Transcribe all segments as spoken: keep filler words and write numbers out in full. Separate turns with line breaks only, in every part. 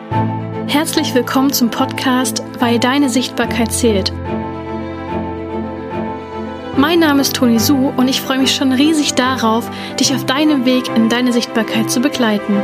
Herzlich willkommen zum Podcast Weil deine Sichtbarkeit zählt. Mein Name ist Toni Su und ich freue mich schon riesig darauf, dich auf deinem Weg in deine Sichtbarkeit zu begleiten.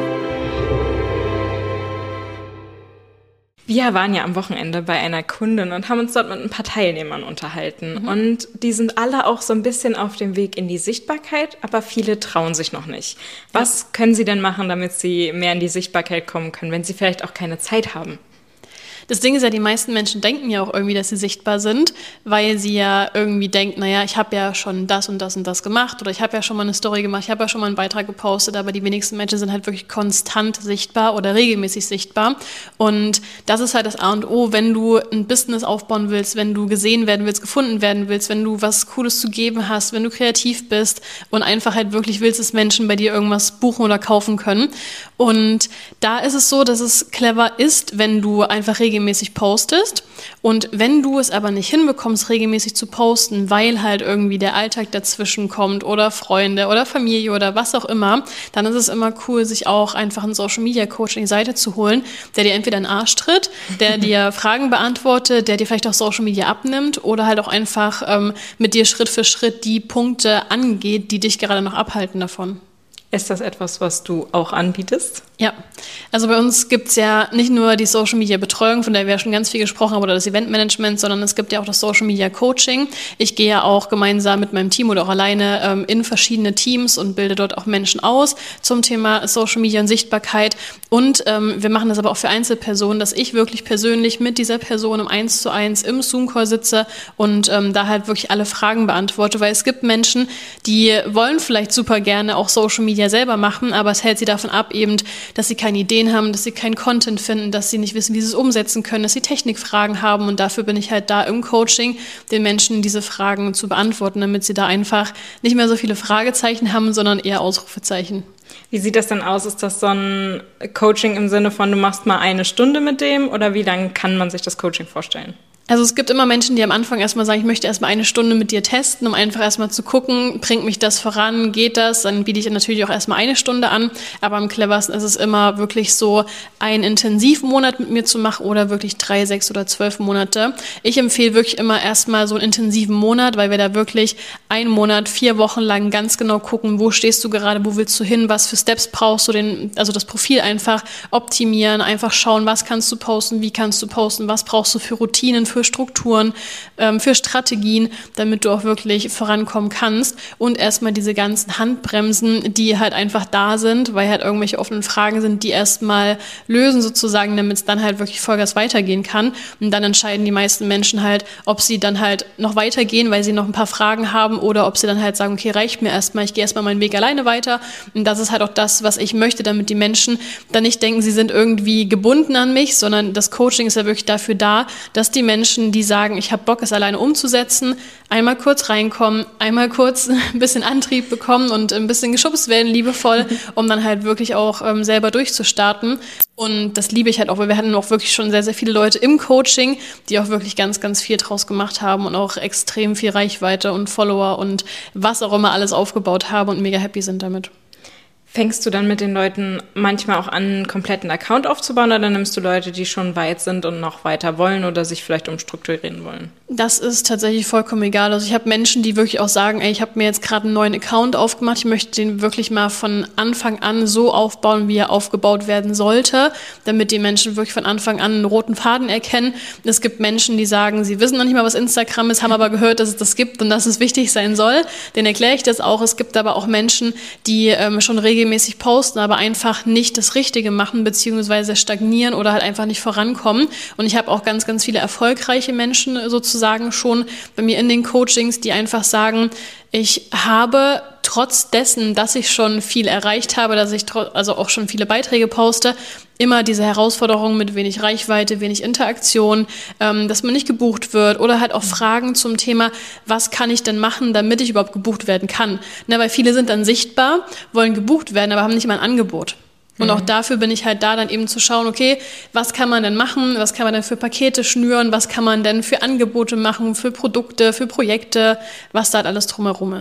Wir waren ja am Wochenende bei einer Kundin und haben uns dort mit ein paar Teilnehmern unterhalten. Mhm. Und die sind alle auch so ein bisschen auf dem Weg in die Sichtbarkeit, aber viele trauen sich noch nicht. Was ja. können sie denn machen, damit sie mehr in die Sichtbarkeit kommen können, wenn sie vielleicht auch keine Zeit haben?
Das Ding ist ja, die meisten Menschen denken ja auch irgendwie, dass sie sichtbar sind, weil sie ja irgendwie denken, naja, ich habe ja schon das und das und das gemacht oder ich habe ja schon mal eine Story gemacht, ich habe ja schon mal einen Beitrag gepostet, aber die wenigsten Menschen sind halt wirklich konstant sichtbar oder regelmäßig sichtbar. Und das ist halt das A und O, wenn du ein Business aufbauen willst, wenn du gesehen werden willst, gefunden werden willst, wenn du was Cooles zu geben hast, wenn du kreativ bist und einfach halt wirklich willst, dass Menschen bei dir irgendwas buchen oder kaufen können. Und da ist es so, dass es clever ist, wenn du einfach regelmäßig regelmäßig postest und wenn du es aber nicht hinbekommst, regelmäßig zu posten, weil halt irgendwie der Alltag dazwischen kommt oder Freunde oder Familie oder was auch immer, dann ist es immer cool, sich auch einfach einen Social Media Coach an die Seite zu holen, der dir entweder einen Arsch tritt, der dir Fragen beantwortet, der dir vielleicht auch Social Media abnimmt oder halt auch einfach ähm, mit dir Schritt für Schritt die Punkte angeht, die dich gerade noch abhalten davon.
Ist das etwas, was du auch anbietest?
Ja, also bei uns gibt's ja nicht nur die Social Media Betreuung, von der wir ja schon ganz viel gesprochen haben, oder das Eventmanagement, sondern es gibt ja auch das Social Media Coaching. Ich gehe ja auch gemeinsam mit meinem Team oder auch alleine ähm, in verschiedene Teams und bilde dort auch Menschen aus zum Thema Social Media und Sichtbarkeit. Und ähm, wir machen das aber auch für Einzelpersonen, dass ich wirklich persönlich mit dieser Person im Eins zu Eins im Zoom-Call sitze und ähm, da halt wirklich alle Fragen beantworte, weil es gibt Menschen, die wollen vielleicht super gerne auch Social Media selber machen, aber es hält sie davon ab, eben, dass sie keine Ideen haben, dass sie keinen Content finden, dass sie nicht wissen, wie sie es umsetzen können, dass sie Technikfragen haben und dafür bin ich halt da im Coaching, den Menschen diese Fragen zu beantworten, damit sie da einfach nicht mehr so viele Fragezeichen haben, sondern eher Ausrufezeichen.
Wie sieht das denn aus? Ist das so ein Coaching im Sinne von, du machst mal eine Stunde mit dem oder wie lange kann man sich das Coaching vorstellen?
Also es gibt immer Menschen, die am Anfang erstmal sagen, ich möchte erstmal eine Stunde mit dir testen, um einfach erstmal zu gucken, bringt mich das voran, geht das? Dann biete ich natürlich auch erstmal eine Stunde an. Aber am cleversten ist es immer wirklich so, einen Intensivmonat mit mir zu machen oder wirklich drei, sechs oder zwölf Monate. Ich empfehle wirklich immer erstmal so einen intensiven Monat, weil wir da wirklich einen Monat, vier Wochen lang ganz genau gucken, wo stehst du gerade, wo willst du hin, was für Steps brauchst du, den, also das Profil einfach optimieren, einfach schauen, was kannst du posten, wie kannst du posten, was brauchst du für Routinen, für Strukturen, ähm, für Strategien, damit du auch wirklich vorankommen kannst und erstmal diese ganzen Handbremsen, die halt einfach da sind, weil halt irgendwelche offenen Fragen sind, die erstmal lösen sozusagen, damit es dann halt wirklich Vollgas weitergehen kann und dann entscheiden die meisten Menschen halt, ob sie dann halt noch weitergehen, weil sie noch ein paar Fragen haben oder ob sie dann halt sagen, okay, reicht mir erstmal, ich gehe erstmal meinen Weg alleine weiter und das ist halt auch das, was ich möchte, damit die Menschen dann nicht denken, sie sind irgendwie gebunden an mich, sondern das Coaching ist ja wirklich dafür da, dass die Menschen Menschen, die sagen, ich habe Bock, es alleine umzusetzen, einmal kurz reinkommen, einmal kurz ein bisschen Antrieb bekommen und ein bisschen geschubst werden, liebevoll, um dann halt wirklich auch ähm, selber durchzustarten. Und das liebe ich halt auch, weil wir hatten auch wirklich schon sehr, sehr viele Leute im Coaching, die auch wirklich ganz, ganz viel draus gemacht haben und auch extrem viel Reichweite und Follower und was auch immer alles aufgebaut haben und mega happy sind damit.
Fängst du dann mit den Leuten manchmal auch an, einen kompletten Account aufzubauen oder nimmst du Leute, die schon weit sind und noch weiter wollen oder sich vielleicht umstrukturieren wollen?
Das ist tatsächlich vollkommen egal. Also ich habe Menschen, die wirklich auch sagen, ey, ich habe mir jetzt gerade einen neuen Account aufgemacht, ich möchte den wirklich mal von Anfang an so aufbauen, wie er aufgebaut werden sollte, damit die Menschen wirklich von Anfang an einen roten Faden erkennen. Es gibt Menschen, die sagen, sie wissen noch nicht mal, was Instagram ist, haben aber gehört, dass es das gibt und dass es wichtig sein soll. Denen erkläre ich das auch. Es gibt aber auch Menschen, die ähm, schon regelmäßig regelmäßig posten, aber einfach nicht das Richtige machen, beziehungsweise stagnieren oder halt einfach nicht vorankommen. Und ich habe auch ganz, ganz viele erfolgreiche Menschen sozusagen schon bei mir in den Coachings, die einfach sagen, ich habe trotz dessen, dass ich schon viel erreicht habe, dass ich tro- also auch schon viele Beiträge poste, immer diese Herausforderungen mit wenig Reichweite, wenig Interaktion, ähm, dass man nicht gebucht wird oder halt auch Fragen zum Thema, was kann ich denn machen, damit ich überhaupt gebucht werden kann. Na, weil viele sind dann sichtbar, wollen gebucht werden, aber haben nicht mal ein Angebot. Und auch dafür bin ich halt da, dann eben zu schauen, okay, was kann man denn machen, was kann man denn für Pakete schnüren, was kann man denn für Angebote machen, für Produkte, für Projekte, was da halt alles drumherum ist.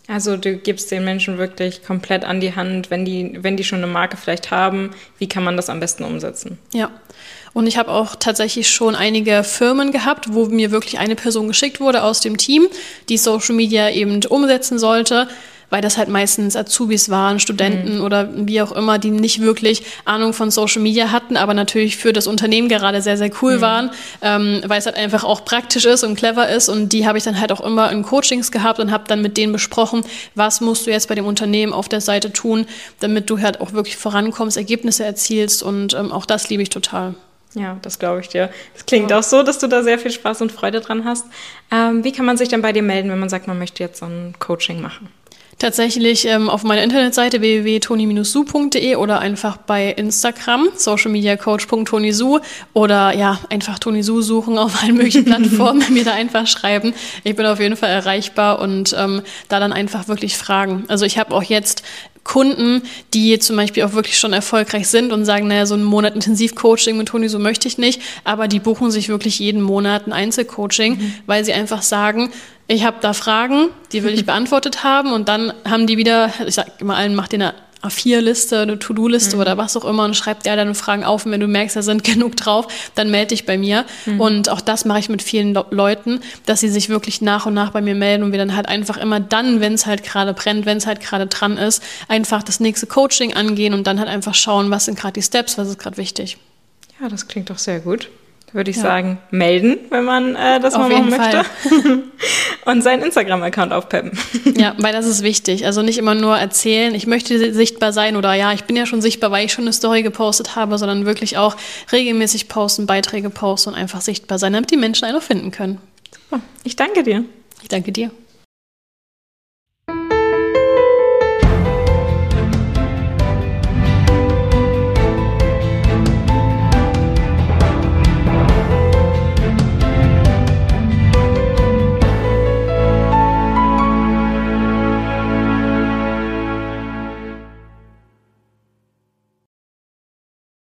Also du gibst den Menschen wirklich komplett an die Hand, wenn die, wenn die schon eine Marke vielleicht haben, wie kann man das am besten umsetzen?
Ja. Und ich habe auch tatsächlich schon einige Firmen gehabt, wo mir wirklich eine Person geschickt wurde aus dem Team, die Social Media eben umsetzen sollte, weil das halt meistens Azubis waren, Studenten mhm. oder wie auch immer, die nicht wirklich Ahnung von Social Media hatten, aber natürlich für das Unternehmen gerade sehr, sehr cool mhm. waren, ähm, weil es halt einfach auch praktisch ist und clever ist. Und die habe ich dann halt auch immer in Coachings gehabt und habe dann mit denen besprochen, was musst du jetzt bei dem Unternehmen auf der Seite tun, damit du halt auch wirklich vorankommst, Ergebnisse erzielst, und ähm, auch das liebe ich total.
Ja, das glaube ich dir. Das klingt ja. auch so, dass du da sehr viel Spaß und Freude dran hast. Ähm, wie kann man sich denn bei dir melden, wenn man sagt, man möchte jetzt so ein Coaching machen?
Tatsächlich ähm, auf meiner Internetseite w w w punkt toni Bindestrich su punkt d e oder einfach bei Instagram socialmediacoach punkt toni su oder ja, einfach Toni Su suchen auf allen möglichen Plattformen, mir da einfach schreiben. Ich bin auf jeden Fall erreichbar und ähm, da dann einfach wirklich fragen. Also ich habe auch jetzt Kunden, die zum Beispiel auch wirklich schon erfolgreich sind und sagen, naja, so einen Monat Intensivcoaching mit Toni Su möchte ich nicht, aber die buchen sich wirklich jeden Monat ein Einzelcoaching, mhm. weil sie einfach sagen, ich habe da Fragen, die will ich beantwortet haben, und dann haben die wieder, ich sage immer allen, mach dir eine A vier Liste, eine To-Do-Liste mhm. oder was auch immer und schreib dir deine Fragen auf, und wenn du merkst, da sind genug drauf, dann melde dich bei mir. Mhm. Und auch das mache ich mit vielen Le- Leuten, dass sie sich wirklich nach und nach bei mir melden und wir dann halt einfach immer dann, wenn es halt gerade brennt, wenn es halt gerade dran ist, einfach das nächste Coaching angehen und dann halt einfach schauen, was sind gerade die Steps, was ist gerade wichtig.
Ja, das klingt doch sehr gut. Würde ich ja. sagen, melden, wenn man äh, das Auf mal machen möchte. Und seinen Instagram-Account aufpeppen.
Ja, weil das ist wichtig. Also nicht immer nur erzählen, ich möchte sichtbar sein oder ja, ich bin ja schon sichtbar, weil ich schon eine Story gepostet habe, sondern wirklich auch regelmäßig posten, Beiträge posten und einfach sichtbar sein, damit die Menschen einen auch finden können.
Super. Ich danke dir.
Ich danke dir.